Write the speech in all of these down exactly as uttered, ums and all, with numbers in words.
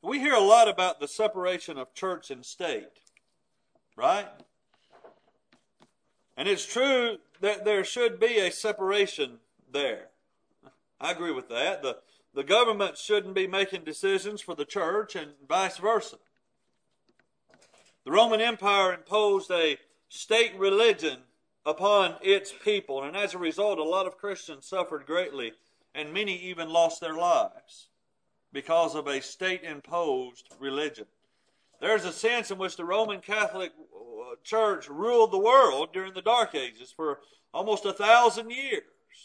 We hear a lot about the separation of church and state, right? And it's true that there should be a separation there. I agree with that. The, the government shouldn't be making decisions for the church and vice versa. The Roman Empire imposed a state religion upon its people, and as a result, a lot of Christians suffered greatly, and many even lost their lives because of a state-imposed religion. There's a sense in which the Roman Catholic Church ruled the world during the Dark Ages for almost a thousand years.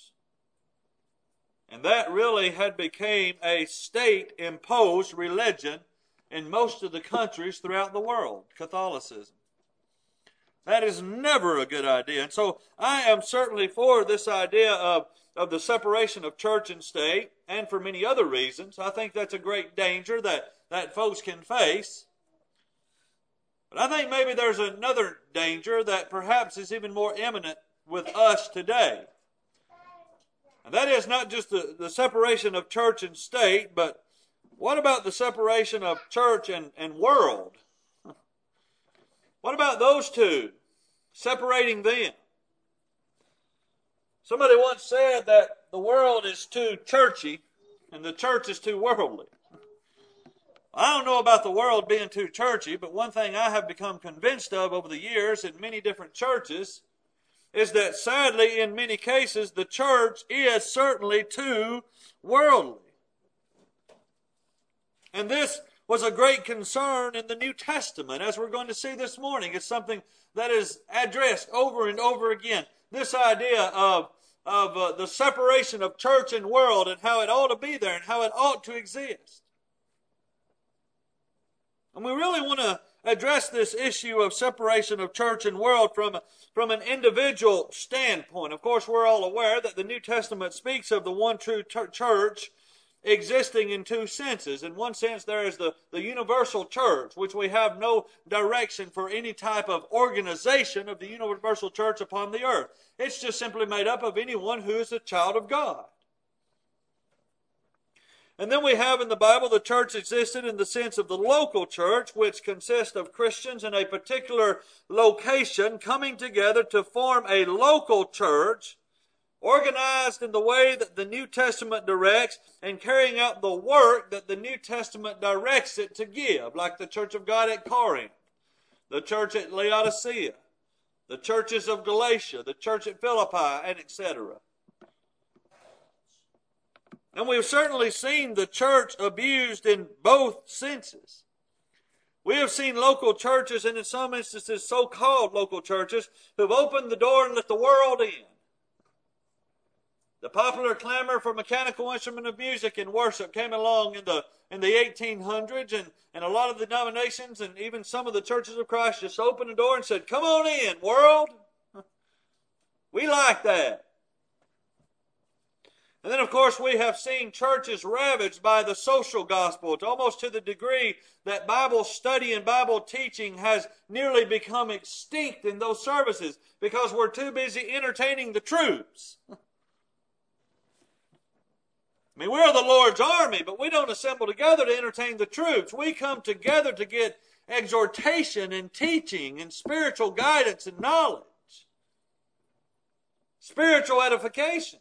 And that really had become a state-imposed religion in most of the countries throughout the world, Catholicism. That is never a good idea. And so I am certainly for this idea of, of the separation of church and state, and for many other reasons. I think that's a great danger that, that folks can face. But I think maybe there's another danger that perhaps is even more imminent with us today. And that is not just the, the separation of church and state, but what about the separation of church and, and world? What about those two? Separating them. Somebody once said that the world is too churchy and the church is too worldly. I don't know about the world being too churchy, but one thing I have become convinced of over the years in many different churches is that sadly in many cases the church is certainly too worldly. And this was a great concern in the New Testament, as we're going to see this morning. It's something that is addressed over and over again. This idea of, of uh, the separation of church and world and how it ought to be there and how it ought to exist. And we really want to address this issue of separation of church and world from, from an individual standpoint. Of course, we're all aware that the New Testament speaks of the one true ter- church existing in two senses. In one sense, there is the, the universal church, which we have no direction for any type of organization of the universal church upon the earth. It's just simply made up of anyone who is a child of God. And then we have in the Bible the church existed in the sense of the local church, which consists of Christians in a particular location coming together to form a local church, organized in the way that the New Testament directs and carrying out the work that the New Testament directs it to give, like the Church of God at Corinth, the church at Laodicea, the churches of Galatia, the church at Philippi, and et cetera. And we've certainly seen the church abused in both senses. We have seen local churches, and in some instances so-called local churches, who've opened the door and let the world in. The popular clamor for mechanical instrument of music and worship came along in the in the eighteen hundreds, and, and a lot of the denominations and even some of the churches of Christ just opened the door and said, "Come on in, world. We like that." And then, of course, we have seen churches ravaged by the social gospel, to almost to the degree that Bible study and Bible teaching has nearly become extinct in those services because we're too busy entertaining the troops. I mean, we're the Lord's army, but we don't assemble together to entertain the troops. We come together to get exhortation and teaching and spiritual guidance and knowledge. Spiritual edification.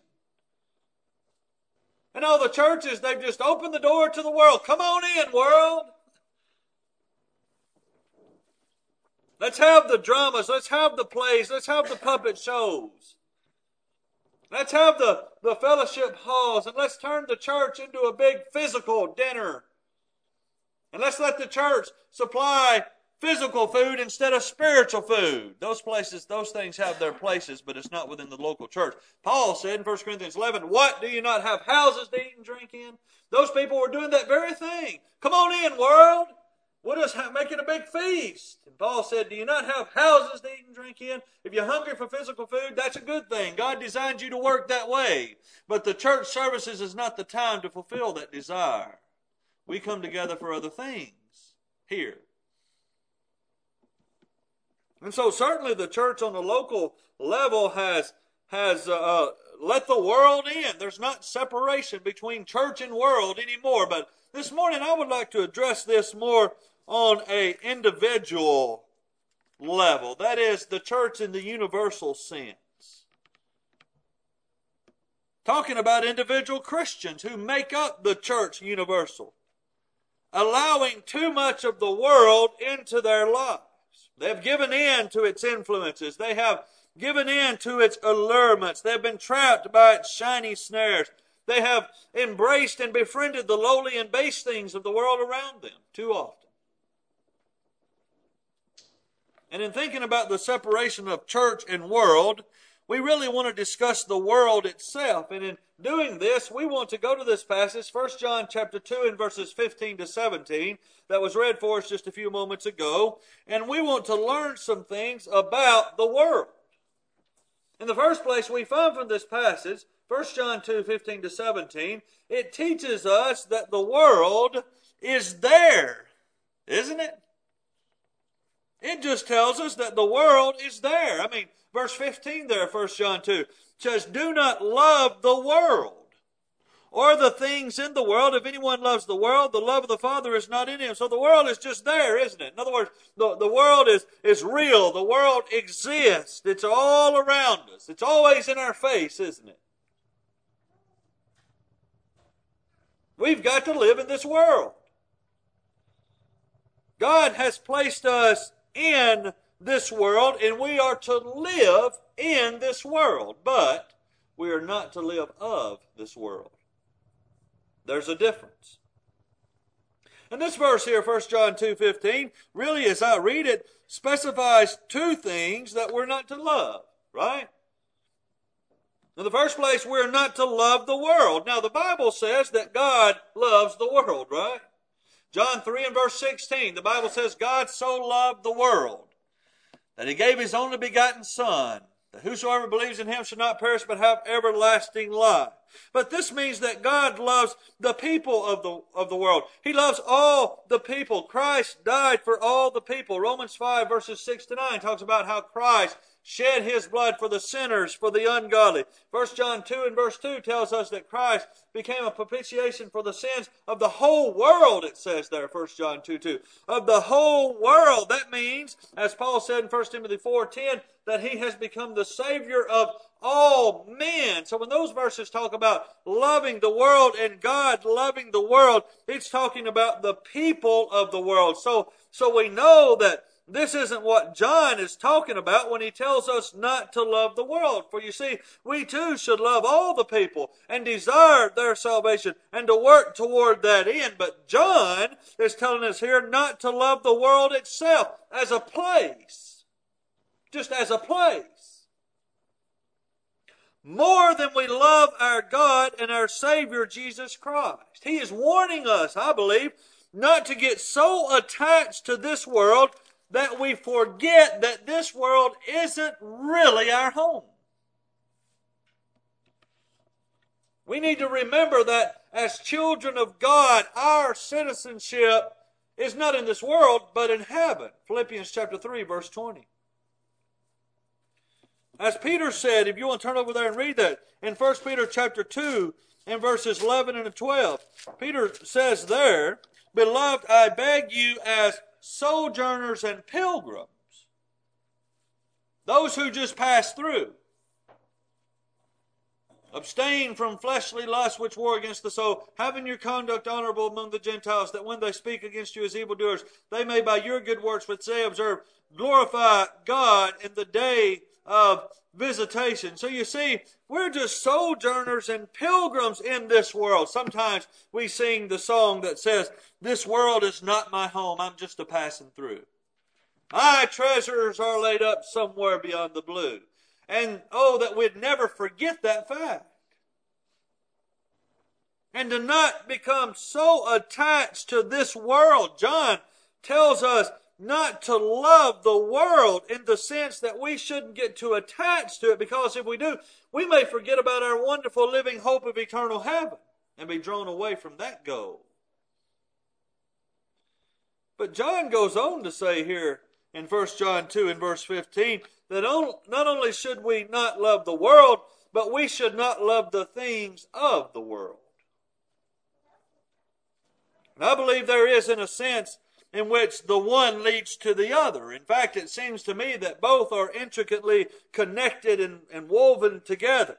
And all the churches, they've just opened the door to the world. Come on in, world. Let's have the dramas. Let's have the plays. Let's have the puppet shows. Let's have the, the fellowship halls, and let's turn the church into a big physical dinner. And let's let the church supply physical food instead of spiritual food. Those places, those things have their places, but it's not within the local church. Paul said in First Corinthians eleven, "What, do you not have houses to eat and drink in?" Those people were doing that very thing. Come on in, world. We'll just make it a big feast. And Paul said, "Do you not have houses to eat and drink in?" If you're hungry for physical food, that's a good thing. God designed you to work that way. But the church services is not the time to fulfill that desire. We come together for other things here. And so certainly the church on the local level has, has uh, let the world in. There's not separation between church and world anymore. But this morning I would like to address this more on an individual level. That is, the church in the universal sense. Talking about individual Christians who make up the church universal, allowing too much of the world into their lives. They have given in to its influences. They have given in to its allurements. They have been trapped by its shiny snares. They have embraced and befriended the lowly and base things of the world around them too often. And in thinking about the separation of church and world, we really want to discuss the world itself. And in doing this, we want to go to this passage, First John chapter two and verses fifteen to seventeen, that was read for us just a few moments ago. And we want to learn some things about the world. In the first place, we find from this passage, First John two, fifteen to seventeen, it teaches us that the world is there, isn't it? It just tells us that the world is there. I mean, verse fifteen there, First John two, says, do not love the world or the things in the world. If anyone loves the world, the love of the Father is not in him. So the world is just there, isn't it? In other words, the, the world is, is real. The world exists. It's all around us. It's always in our face, isn't it? We've got to live in this world. God has placed us in this world, and we are to live in this world, but we are not to live of this world. There's a difference. And this verse here, First John two fifteen, really, as I read it, specifies two things that we're not to love, right? In the first place, we're not to love the world. Now, the Bible says that God loves the world, right? John three and verse sixteen, the Bible says, God so loved the world that he gave his only begotten Son, that whosoever believes in him shall not perish but have everlasting life. But this means that God loves the people of the, of the world. He loves all the people. Christ died for all the people. Romans five verses six to nine talks about how Christ shed his blood for the sinners, for the ungodly. First John two and verse two tells us that Christ became a propitiation for the sins of the whole world, it says there, First John two two. Of the whole world. That means, as Paul said in First Timothy four ten, that he has become the Savior of all men. So when those verses talk about loving the world and God loving the world, it's talking about the people of the world. So, so we know that this isn't what John is talking about when he tells us not to love the world. For you see, we too should love all the people and desire their salvation and to work toward that end. But John is telling us here not to love the world itself as a place. Just as a place. More than we love our God and our Savior, Jesus Christ. He is warning us, I believe, not to get so attached to this world that we forget that this world isn't really our home. We need to remember that as children of God, our citizenship is not in this world, but in heaven. Philippians chapter three, verse twenty. As Peter said, if you want to turn over there and read that, in First Peter chapter two, and verses eleven and twelve, Peter says there, Beloved, I beg you as sojourners and pilgrims, those who just pass through, abstain from fleshly lusts which war against the soul, having your conduct honorable among the Gentiles, that when they speak against you as evildoers, they may by your good works which they observe glorify God in the day of visitation. So you see, we're just sojourners and pilgrims in this world. Sometimes we sing the song that says, this world is not my home, I'm just a passing through. My treasures are laid up somewhere beyond the blue. And oh, that we'd never forget that fact. And to not become so attached to this world. John tells us not to love the world in the sense that we shouldn't get too attached to it, because if we do, we may forget about our wonderful living hope of eternal heaven and be drawn away from that goal. But John goes on to say here in First John two and verse fifteen that not only should we not love the world, but we should not love the things of the world. And I believe there is, in a sense, in which the one leads to the other. In fact, it seems to me that both are intricately connected and, and woven together.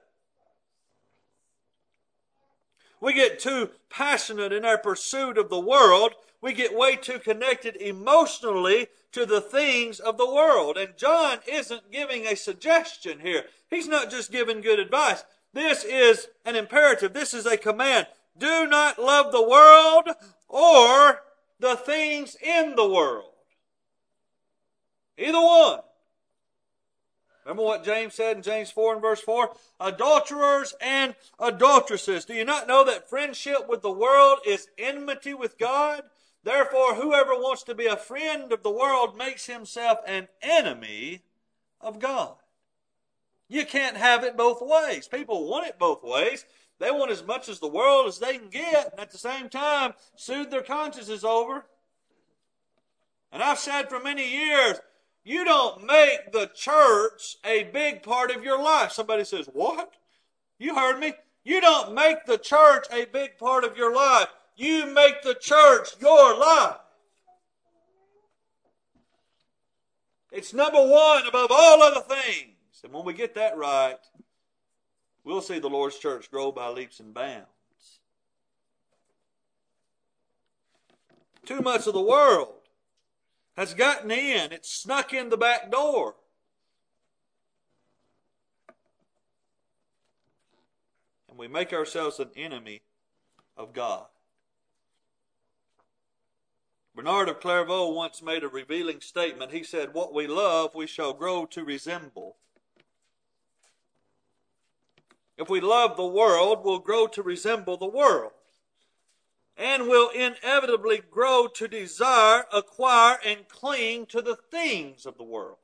We get too passionate in our pursuit of the world. We get way too connected emotionally to the things of the world. And John isn't giving a suggestion here. He's not just giving good advice. This is an imperative. This is a command. Do not love the world or the things in the world. Either one. Remember what James said in James four and verse four? Adulterers and adulteresses. Do you not know that friendship with the world is enmity with God? Therefore, whoever wants to be a friend of the world makes himself an enemy of God. You can't have it both ways. People want it both ways. They want as much as the world as they can get, and at the same time, soothe their consciences over. And I've said for many years, you don't make the church a big part of your life. Somebody says, what? You heard me. You don't make the church a big part of your life. You make the church your life. It's number one above all other things. And when we get that right, we'll see the Lord's church grow by leaps and bounds. Too much of the world has gotten in. It's snuck in the back door. And we make ourselves an enemy of God. Bernard of Clairvaux once made a revealing statement. He said, what we love, we shall grow to resemble. If we love the world, we'll grow to resemble the world. And will inevitably grow to desire, acquire, and cling to the things of the world.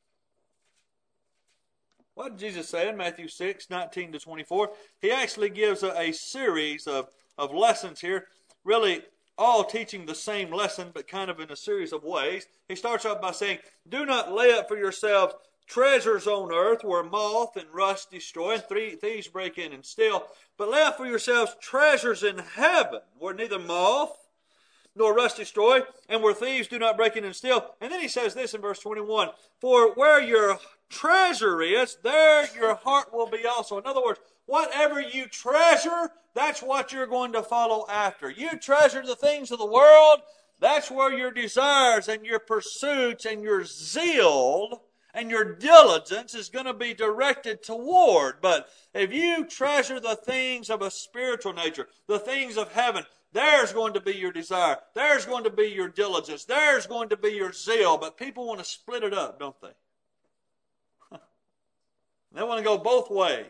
What did Jesus say in Matthew six, nineteen to twenty-four? He actually gives a, a series of, of lessons here, really all teaching the same lesson, but kind of in a series of ways. He starts off by saying, do not lay up for yourselves treasures on earth where moth and rust destroy and thieves break in and steal. But lay up for yourselves treasures in heaven where neither moth nor rust destroy and where thieves do not break in and steal. And then he says this in verse twenty-one. For where your treasure is, there your heart will be also. In other words, whatever you treasure, that's what you're going to follow after. You treasure the things of the world, that's where your desires and your pursuits and your zeal and your diligence is going to be directed toward. But if you treasure the things of a spiritual nature, the things of heaven, there's going to be your desire. There's going to be your diligence. There's going to be your zeal. But people want to split it up, don't they? They want to go both ways.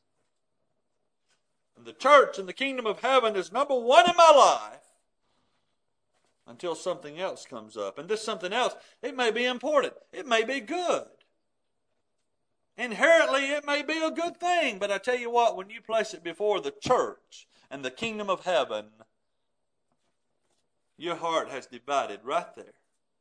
And the church and the kingdom of heaven is number one in my life until something else comes up. And this something else, it may be important. It may be good. Inherently, it may be a good thing. But I tell you what, when you place it before the church and the kingdom of heaven, your heart has divided right there.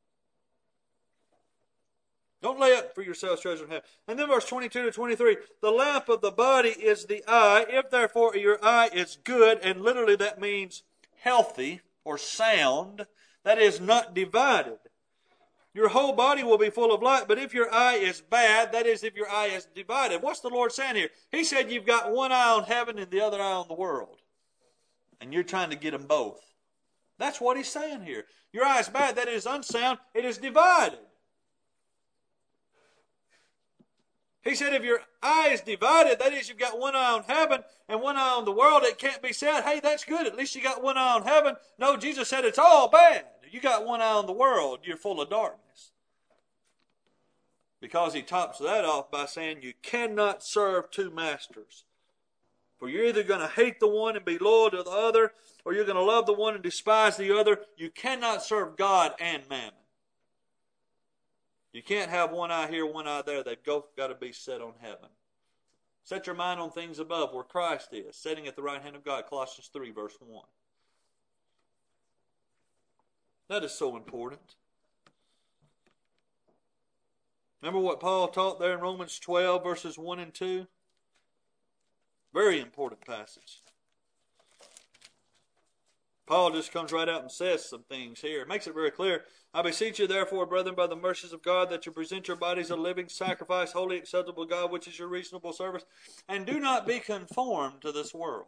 Don't lay up for yourselves treasure in heaven. And then verse twenty-two to twenty-three. The lamp of the body is the eye. If therefore your eye is good, and literally that means healthy or sound, that is not divided, your whole body will be full of light. But if your eye is bad, that is if your eye is divided. What's the Lord saying here? He said you've got one eye on heaven and the other eye on the world. And you're trying to get them both. That's what he's saying here. Your eye is bad, that is unsound, it is divided. He said if your eye is divided, that is you've got one eye on heaven and one eye on the world, it can't be said, hey, that's good, at least you got one eye on heaven. No, Jesus said it's all bad. You got one eye on the world, you're full of darkness. Because he tops that off by saying you cannot serve two masters. For you're either going to hate the one and be loyal to the other, or you're going to love the one and despise the other. You cannot serve God and mammon. You can't have one eye here, one eye there. They've both got to be set on heaven. Set your mind on things above where Christ is, sitting at the right hand of God. Colossians three, verse one. That is so important. Remember what Paul taught there in Romans twelve, verses one and two? Very important passage. Paul just comes right out and says some things here. It makes it very clear. I beseech you, therefore, brethren, by the mercies of God, that you present your bodies a living sacrifice, wholly acceptable to God, which is your reasonable service. And do not be conformed to this world,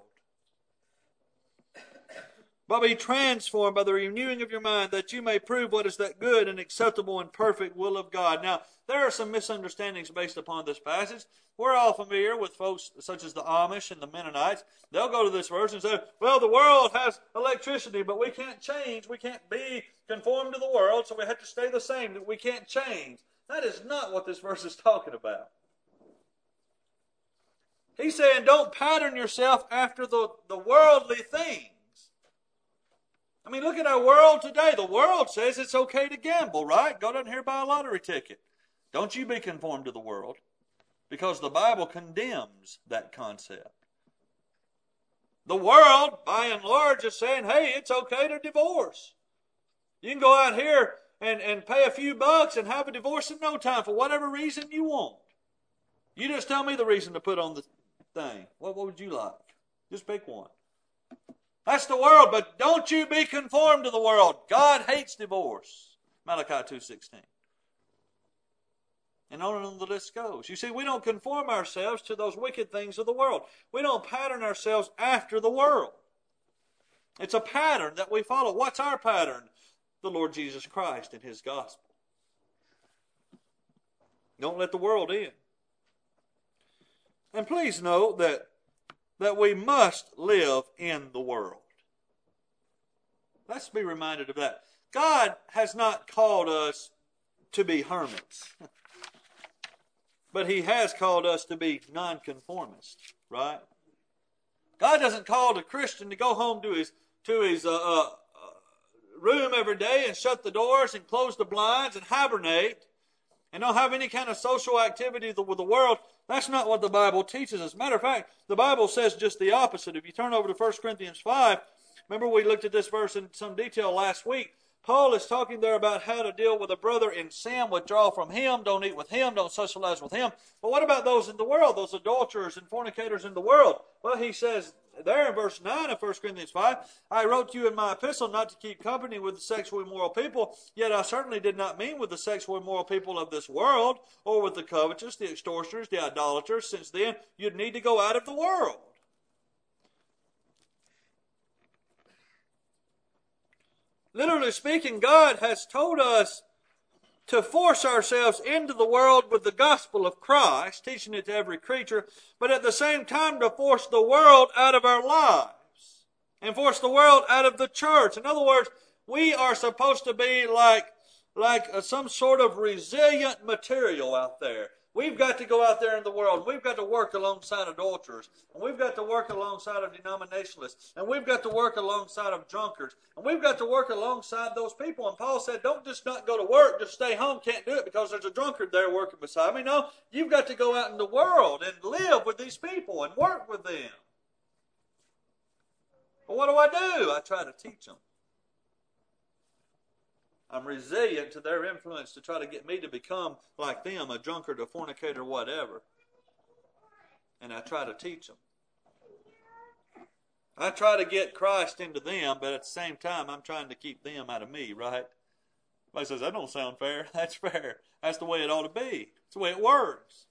but be transformed by the renewing of your mind, that you may prove what is that good and acceptable and perfect will of God. Now, there are some misunderstandings based upon this passage. We're all familiar with folks such as the Amish and the Mennonites. They'll go to this verse and say, well, the world has electricity, but we can't change. We can't be conformed to the world, so we have to stay the same. We can't change. That is not what this verse is talking about. He's saying don't pattern yourself after the, the worldly things. I mean, look at our world today. The world says it's okay to gamble, right? Go down here and buy a lottery ticket. Don't you be conformed to the world, because the Bible condemns that concept. The world, by and large, is saying, hey, it's okay to divorce. You can go out here and, and pay a few bucks and have a divorce in no time for whatever reason you want. You just tell me the reason to put on the thing. What, what would you like? Just pick one. That's the world, but don't you be conformed to the world. God hates divorce. Malachi two sixteen. And on and on the list goes. You see, we don't conform ourselves to those wicked things of the world. We don't pattern ourselves after the world. It's a pattern that we follow. What's our pattern? The Lord Jesus Christ and His gospel. Don't let the world in. And please note that, that we must live in the world. Let's be reminded of that. God has not called us to be hermits. But He has called us to be nonconformists, right? God doesn't call a Christian to go home to his to his uh, uh, room every day and shut the doors and close the blinds and hibernate and don't have any kind of social activity with the world. That's not what the Bible teaches us. As a matter of fact, the Bible says just the opposite. If you turn over to First Corinthians five, remember we looked at this verse in some detail last week. Paul is talking there about how to deal with a brother in sin, withdraw from him, don't eat with him, don't socialize with him. But what about those in the world, those adulterers and fornicators in the world? Well, he says there in verse nine of First Corinthians five, I wrote to you in my epistle not to keep company with the sexually immoral people, yet I certainly did not mean with the sexually immoral people of this world, or with the covetous, the extortioners, the idolaters, since then you'd need to go out of the world. Literally speaking, God has told us to force ourselves into the world with the gospel of Christ, teaching it to every creature, but at the same time to force the world out of our lives and force the world out of the church. In other words, we are supposed to be like, like some sort of resilient material out there. We've got to go out there in the world. We've got to work alongside adulterers. And we've got to work alongside of denominationalists. And we've got to work alongside of drunkards. And we've got to work alongside those people. And Paul said, don't just not go to work, just stay home. Can't do it because there's a drunkard there working beside me. No, you've got to go out in the world and live with these people and work with them. But what do I do? I try to teach them. I'm resilient to their influence to try to get me to become like them, a drunkard, a fornicator, whatever. And I try to teach them. I try to get Christ into them, but at the same time, I'm trying to keep them out of me, right? Somebody says, that don't sound fair. That's fair. That's the way it ought to be. That's the way it works.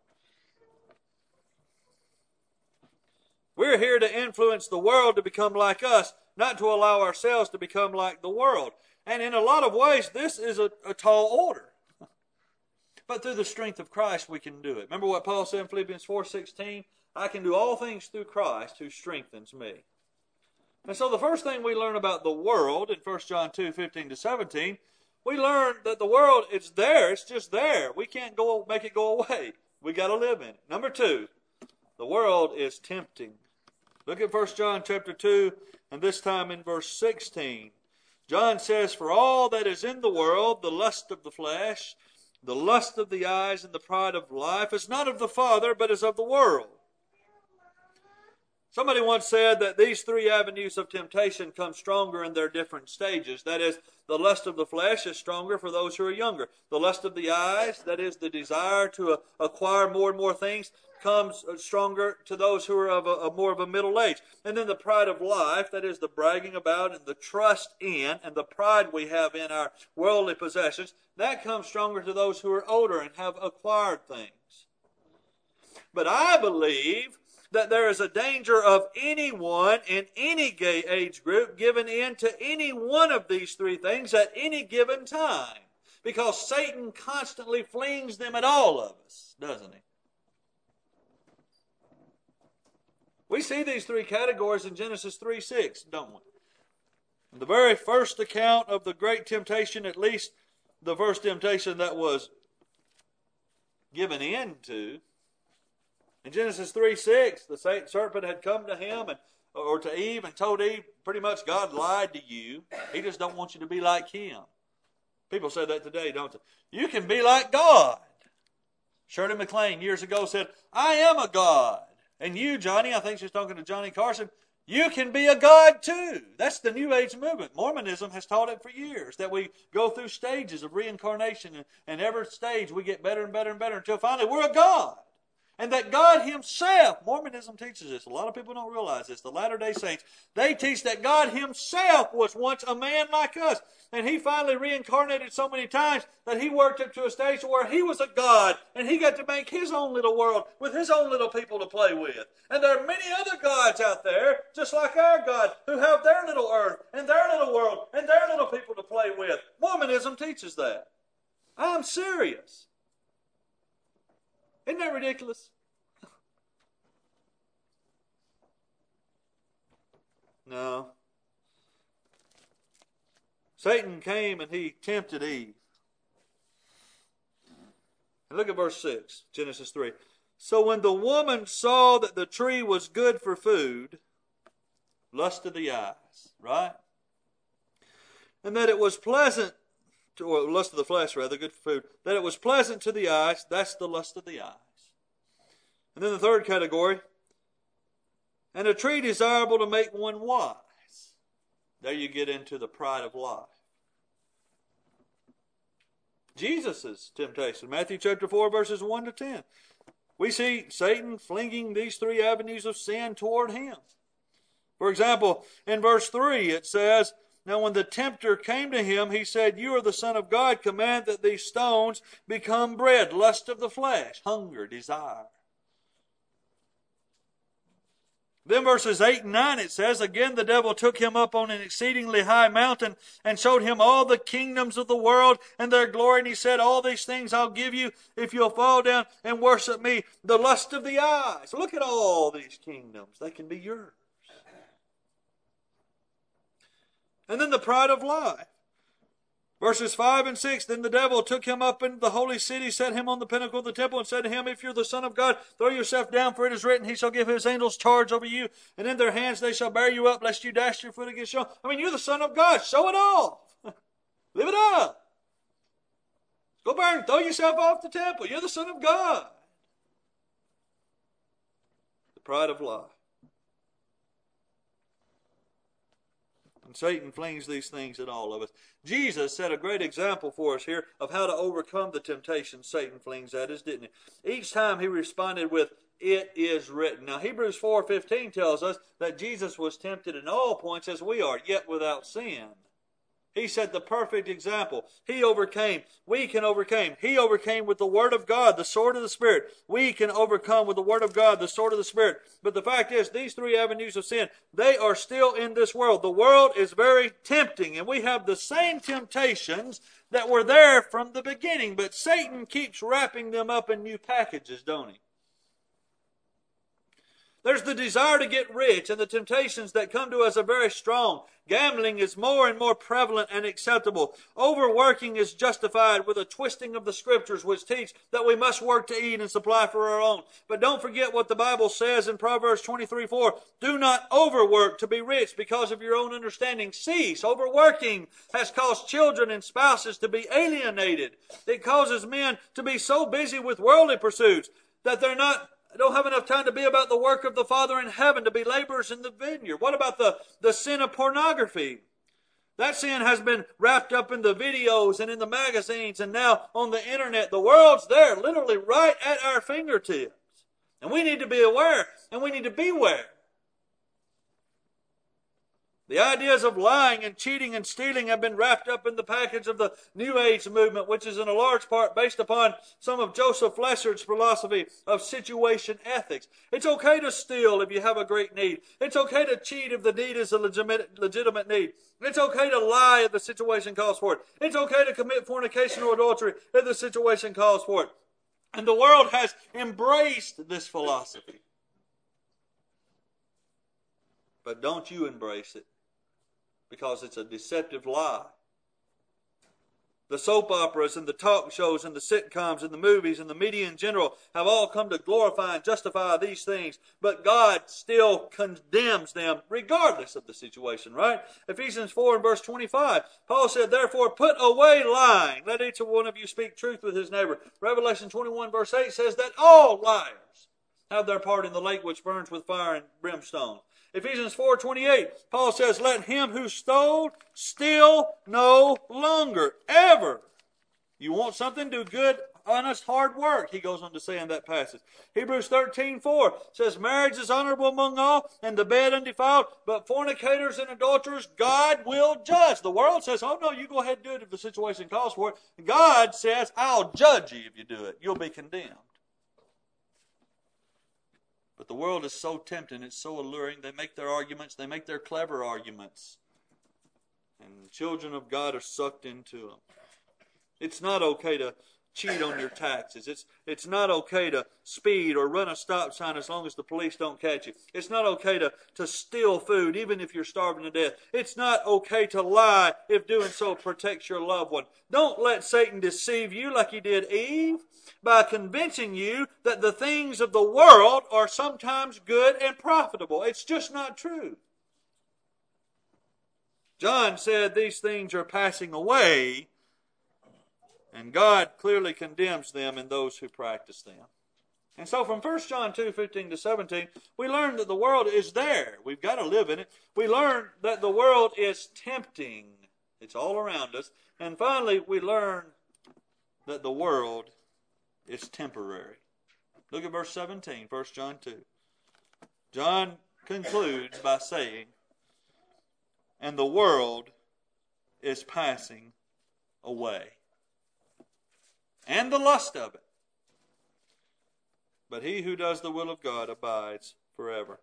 We're here to influence the world to become like us, not to allow ourselves to become like the world. And in a lot of ways, this is a, a tall order. But through the strength of Christ, we can do it. Remember what Paul said in Philippians four sixteen? I can do all things through Christ who strengthens me. And so the first thing we learn about the world in First John two fifteen to seventeen, we learn that the world is there. It's just there. We can't go make it go away. We got to live in it. Number two, the world is tempting. Look at First John chapter two, and this time in verse sixteen. John says, for all that is in the world, the lust of the flesh, the lust of the eyes, and the pride of life, is not of the Father, but is of the world. Somebody once said that these three avenues of temptation come stronger in their different stages. That is, the lust of the flesh is stronger for those who are younger. The lust of the eyes, that is, the desire to uh, acquire more and more things, comes stronger to those who are of a, a more of a middle age. And then the pride of life, that is, the bragging about and the trust in and the pride we have in our worldly possessions, that comes stronger to those who are older and have acquired things. But I believe that there is a danger of anyone in any gay age group giving in to any one of these three things at any given time, because Satan constantly flings them at all of us, doesn't he? We see these three categories in Genesis three six, don't we? In the very first account of the great temptation, at least the first temptation that was given in to, in Genesis three six, the serpent had come to him and, or to Eve and told Eve, pretty much God lied to you. He just don't want you to be like him. People say that today, don't they? You can be like God. Shirley MacLaine years ago said, I am a God. And you, Johnny, I think she's talking to Johnny Carson, you can be a God too. That's the New Age movement. Mormonism has taught it for years, that we go through stages of reincarnation, and, and every stage we get better and better and better until finally we're a God. And that God himself, Mormonism teaches this. A lot of people don't realize this. The Latter-day Saints, they teach that God himself was once a man like us. And he finally reincarnated so many times that he worked up to a stage where he was a God. And he got to make his own little world with his own little people to play with. And there are many other gods out there, just like our God, who have their little earth and their little world and their little people to play with. Mormonism teaches that. I'm serious. Isn't that ridiculous? No. Satan came and he tempted Eve. And look at verse six, Genesis three. So when the woman saw that the tree was good for food, lust of the eyes, right? And that it was pleasant, to, or lust of the flesh rather, good for food, that it was pleasant to the eyes, that's the lust of the eyes. And then the third category, and a tree desirable to make one wise. There you get into the pride of life. Jesus' temptation, Matthew chapter four, verses one to ten. We see Satan flinging these three avenues of sin toward him. For example, in verse three it says, now when the tempter came to him, he said, you are the Son of God, command that these stones become bread. Lust of the flesh, hunger, desire. Then verses eight and nine it says, again the devil took him up on an exceedingly high mountain and showed him all the kingdoms of the world and their glory. And he said, all these things I'll give you if you'll fall down and worship me. The lust of the eyes. Look at all these kingdoms. They can be yours. And then the pride of life. Verses five and six, then the devil took him up into the holy city, set him on the pinnacle of the temple, and said to him, if you're the Son of God, throw yourself down, for it is written, he shall give his angels charge over you, and in their hands they shall bear you up, lest you dash your foot against stone. I mean, you're the Son of God. Show it off. Live it up. Go burn, throw yourself off the temple. You're the Son of God. The pride of life. And Satan flings these things at all of us. Jesus set a great example for us here of how to overcome the temptation Satan flings at us, didn't he? Each time he responded with, it is written. Now Hebrews four fifteen tells us that Jesus was tempted in all points as we are, yet without sin. He set the perfect example. He overcame. We can overcome. He overcame with the Word of God, the sword of the Spirit. We can overcome with the Word of God, the sword of the Spirit. But the fact is, these three avenues of sin, they are still in this world. The world is very tempting, and we have the same temptations that were there from the beginning. But Satan keeps wrapping them up in new packages, don't he? There's the desire to get rich, and the temptations that come to us are very strong. Gambling is more and more prevalent and acceptable. Overworking is justified with a twisting of the Scriptures which teach that we must work to eat and supply for our own. But don't forget what the Bible says in Proverbs twenty-three four. Do not overwork to be rich because of your own understanding. Cease. Overworking has caused children and spouses to be alienated. It causes men to be so busy with worldly pursuits that they're not don't have enough time to be about the work of the Father in heaven, to be laborers in the vineyard. What about the, the sin of pornography? That sin has been wrapped up in the videos and in the magazines and now on the internet. The world's there, literally right at our fingertips. And we need to be aware, and we need to beware. The ideas of lying and cheating and stealing have been wrapped up in the package of the New Age movement, which is in a large part based upon some of Joseph Lesser's philosophy of situation ethics. It's okay to steal if you have a great need. It's okay to cheat if the need is a legitimate, legitimate need. It's okay to lie if the situation calls for it. It's okay to commit fornication or adultery if the situation calls for it. And the world has embraced this philosophy. But don't you embrace it, because it's a deceptive lie. The soap operas and the talk shows and the sitcoms and the movies and the media in general have all come to glorify and justify these things, but God still condemns them regardless of the situation, right? Ephesians four and verse twenty-five, Paul said, therefore put away lying. Let each one of you speak truth with his neighbor. Revelation twenty-one verse eight says that all liars have their part in the lake which burns with fire and brimstone. Ephesians four twenty-eight, Paul says, let him who stole steal no longer, ever. You want something? Do good, honest, hard work, he goes on to say in that passage. Hebrews thirteen four says, marriage is honorable among all, and the bed undefiled, but fornicators and adulterers God will judge. The world says, oh no, you go ahead and do it if the situation calls for it. God says, I'll judge you if you do it. You'll be condemned. But the world is so tempting, it's so alluring. They make their arguments, they make their clever arguments. And the children of God are sucked into them. It's not okay to cheat on your taxes. It's, it's not okay to speed or run a stop sign as long as the police don't catch you. It's not okay to, to steal food even if you're starving to death. It's not okay to lie if doing so protects your loved one. Don't let Satan deceive you like he did Eve, by convincing you that the things of the world are sometimes good and profitable. It's just not true. John said these things are passing away, and God clearly condemns them and those who practice them. And so from First John two fifteen to seventeen, we learn that the world is there. We've got to live in it. We learn that the world is tempting. It's all around us. And finally, we learn that the world is temporary. Look at verse seventeen, First John two. John concludes by saying, and the world is passing away, and the lust of it. But he who does the will of God abides forever.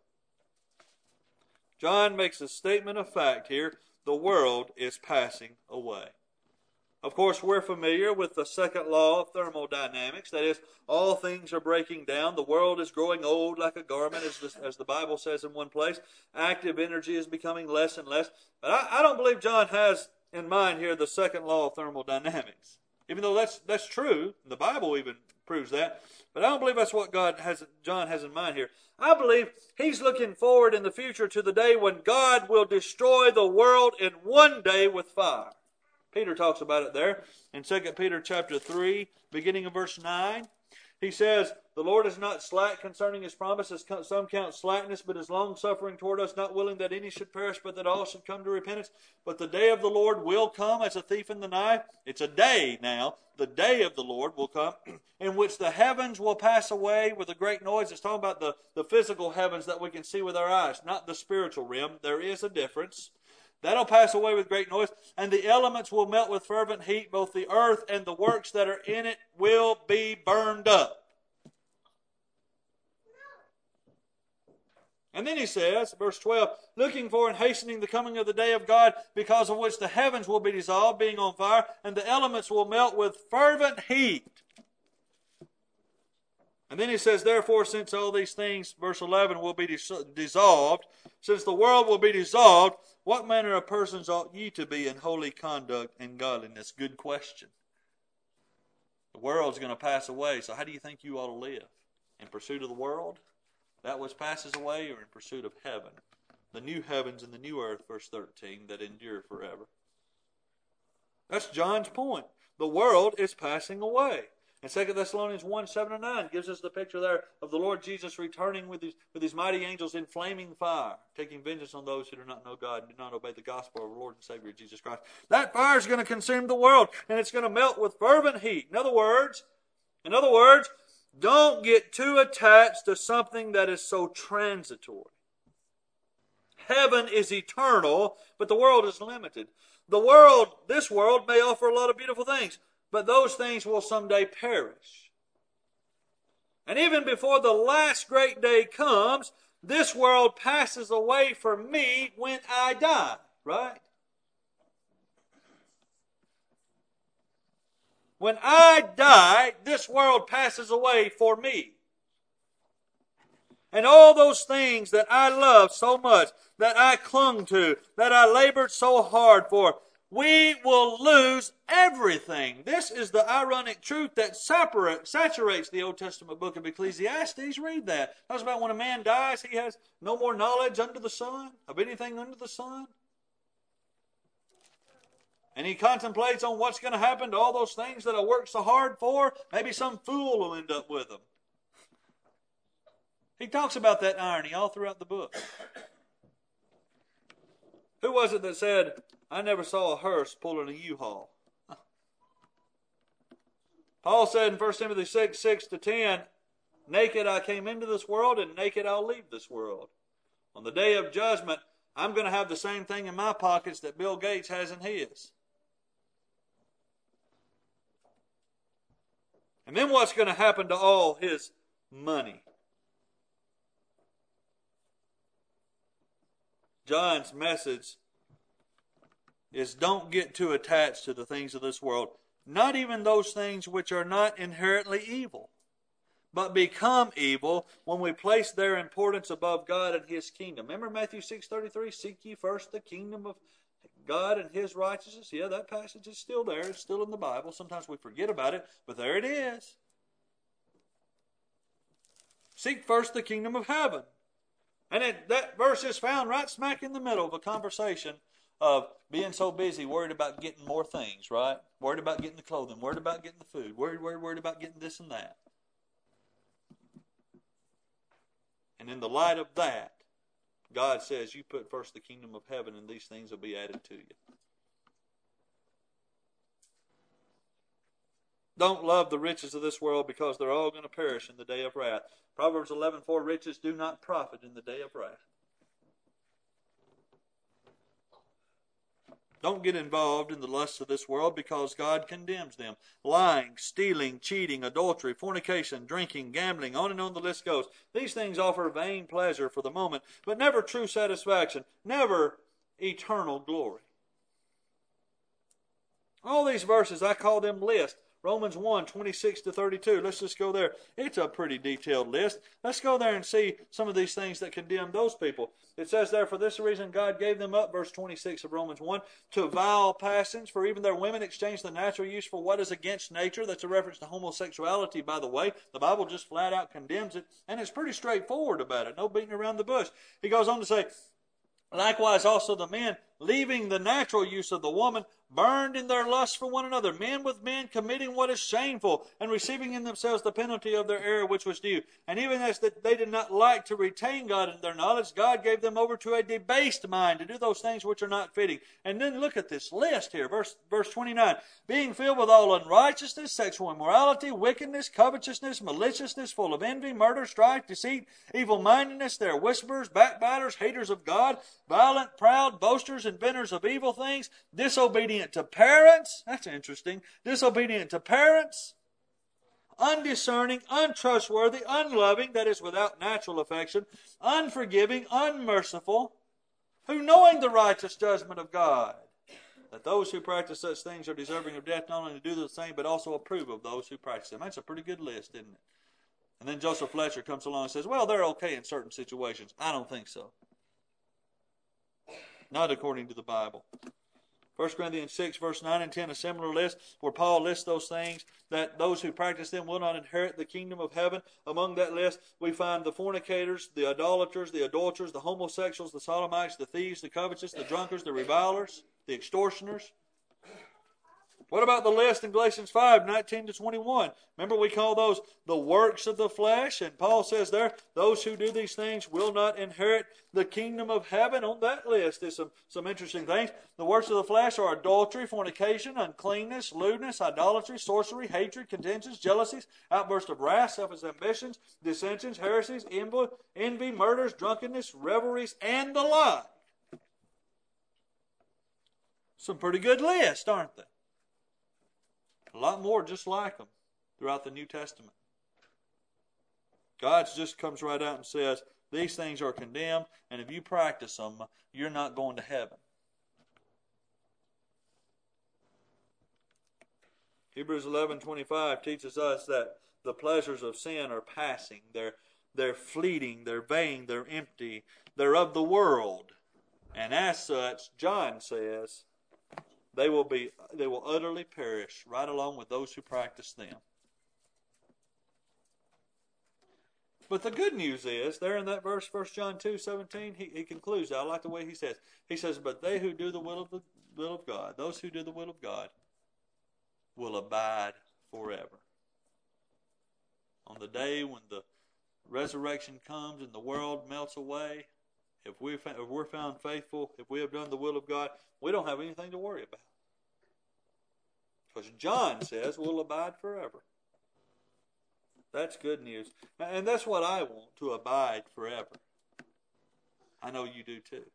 John makes a statement of fact here. The world is passing away. Of course, we're familiar with the second law of thermodynamics. That is, all things are breaking down. The world is growing old like a garment, as the, as the Bible says in one place. Active energy is becoming less and less. But I, I don't believe John has in mind here the second law of thermodynamics. Even though that's that's true, the Bible even proves that. But I don't believe that's what God has, John has in mind here. I believe he's looking forward in the future to the day when God will destroy the world in one day with fire. Peter talks about it there in Second Peter chapter three, beginning of verse nine. He says, the Lord is not slack concerning his promise, as some count slackness, but is long-suffering toward us, not willing that any should perish, but that all should come to repentance. But the day of the Lord will come as a thief in the night. It's a day now. The day of the Lord will come, in which the heavens will pass away with a great noise. It's talking about the, the physical heavens that we can see with our eyes, not the spiritual realm. There is a difference. That'll pass away with great noise, and the elements will melt with fervent heat. Both the earth and the works that are in it will be burned up. And then he says, verse twelve, looking for and hastening the coming of the day of God, because of which the heavens will be dissolved, being on fire, and the elements will melt with fervent heat. And then he says, therefore, since all these things, verse eleven, will be dis- dissolved, since the world will be dissolved, what manner of persons ought ye to be in holy conduct and godliness? Good question. The world's going to pass away, so how do you think you ought to live? In pursuit of the world, that which passes away, or in pursuit of heaven? The new heavens and the new earth, verse thirteen, that endure forever. That's John's point. The world is passing away. And Second Thessalonians one, seven and nine gives us the picture there of the Lord Jesus returning with his, with his mighty angels in flaming fire, taking vengeance on those who do not know God and do not obey the gospel of our Lord and Savior Jesus Christ. That fire is going to consume the world, and it's going to melt with fervent heat. In other words, in other words, don't get too attached to something that is so transitory. Heaven is eternal, but the world is limited. The world, this world may offer a lot of beautiful things, but those things will someday perish. And even before the last great day comes, this world passes away from me when I die, right? When I die, this world passes away for me. And all those things that I loved so much, that I clung to, that I labored so hard for, we will lose everything. This is the ironic truth that separate, saturates the Old Testament book of Ecclesiastes. Read that. It talks about when a man dies, he has no more knowledge under the sun, of anything under the sun. And he contemplates on what's going to happen to all those things that I worked so hard for. Maybe some fool will end up with them. He talks about that irony all throughout the book. Who was it that said, I never saw a hearse pulling a U-Haul? Paul said in First Timothy six, six to ten, naked I came into this world, and naked I'll leave this world. On the day of judgment, I'm going to have the same thing in my pockets that Bill Gates has in his. And then what's going to happen to all his money? John's message is don't get too attached to the things of this world. Not even those things which are not inherently evil, but become evil when we place their importance above God and His kingdom. Remember Matthew six thirty-three, seek ye first the kingdom of God and His righteousness. Yeah, that passage is still there. It's still in the Bible. Sometimes we forget about it, but there it is. Seek first the kingdom of heaven. And it, that verse is found right smack in the middle of a conversation of being so busy, worried about getting more things, right? Worried about getting the clothing, worried about getting the food, worried, worried, worried about getting this and that. And in the light of that, God says, you put first the kingdom of heaven and these things will be added to you. Don't love the riches of this world because they're all going to perish in the day of wrath. Proverbs eleven four, riches do not profit in the day of wrath. Don't get involved in the lusts of this world because God condemns them. Lying, stealing, cheating, adultery, fornication, drinking, gambling, on and on the list goes. These things offer vain pleasure for the moment, but never true satisfaction, never eternal glory. All these verses, I call them lists. Romans one, twenty-six to thirty-two. Let's just go there. It's a pretty detailed list. Let's go there and see some of these things that condemn those people. It says there, for this reason God gave them up, verse twenty-six of Romans one, to vile passions, for even their women exchanged the natural use for what is against nature. That's a reference to homosexuality, by the way. The Bible just flat out condemns it, and it's pretty straightforward about it. No beating around the bush. He goes on to say, likewise also the men, leaving the natural use of the woman, burned in their lust for one another, men with men committing what is shameful, and receiving in themselves the penalty of their error which was due. And even as that they did not like to retain God in their knowledge, God gave them over to a debased mind to do those things which are not fitting. And then look at this list here, verse, verse twenty-nine. Being filled with all unrighteousness, sexual immorality, wickedness, covetousness, maliciousness, full of envy, murder, strife, deceit, evil-mindedness. They are whisperers, backbiters, haters of God, violent, proud, boasters, inventors of evil things, disobedient to parents. That's interesting. Disobedient to parents. Undiscerning, untrustworthy, unloving, that is without natural affection, unforgiving, unmerciful, who knowing the righteous judgment of God, that those who practice such things are deserving of death, not only to do the same, but also approve of those who practice them. That's a pretty good list, isn't it? And then Joseph Fletcher comes along and says, well, they're okay in certain situations. I don't think so. Not according to the Bible. First Corinthians six, verse nine and ten, a similar list where Paul lists those things that those who practice them will not inherit the kingdom of heaven. Among that list, we find the fornicators, the idolaters, the adulterers, the homosexuals, the sodomites, the thieves, the covetous, the drunkards, the revilers, the extortioners. What about the list in Galatians five, nineteen to twenty-one? Remember, we call those the works of the flesh, and Paul says there, those who do these things will not inherit the kingdom of heaven. On that list is some, some interesting things. The works of the flesh are adultery, fornication, uncleanness, lewdness, idolatry, sorcery, hatred, contentions, jealousies, outbursts of wrath, selfish ambitions, dissensions, heresies, envy, envy, murders, drunkenness, revelries, and the like. Some pretty good lists, aren't they? A lot more just like them throughout the New Testament. God just comes right out and says, these things are condemned, and if you practice them, you're not going to heaven. Hebrews eleven twenty-five teaches us that the pleasures of sin are passing. They're, they're fleeting, they're vain, they're empty, they're of the world. And as such, John says, They will be, they will utterly perish right along with those who practice them. But the good news is, there in that verse, First John two seventeen, he, he concludes, I like the way he says, he says, but they who do the will of the will of God, those who do the will of God, will abide forever. On the day when the resurrection comes and the world melts away, if, we, if we're found faithful, if we have done the will of God, we don't have anything to worry about. Because John says we'll abide forever. That's good news. And that's what I want, to abide forever. I know you do too.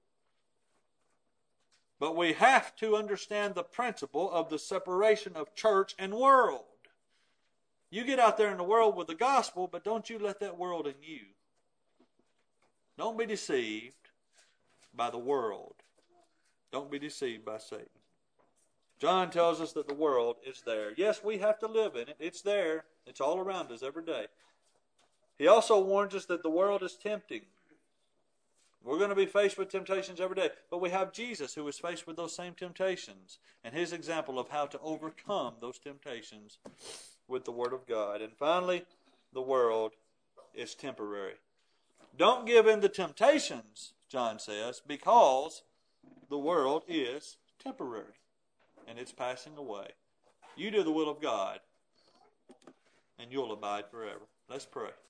But we have to understand the principle of the separation of church and world. You get out there in the world with the gospel, but don't you let that world in you. Don't be deceived by the world. Don't be deceived by Satan. John tells us that the world is there. Yes, we have to live in it. It's there. It's all around us every day. He also warns us that the world is tempting. We're going to be faced with temptations every day. But we have Jesus, who was faced with those same temptations, and his example of how to overcome those temptations with the Word of God. And finally, the world is temporary. Don't give in to temptations, John says, because the world is temporary and it's passing away. You do the will of God and you'll abide forever. Let's pray.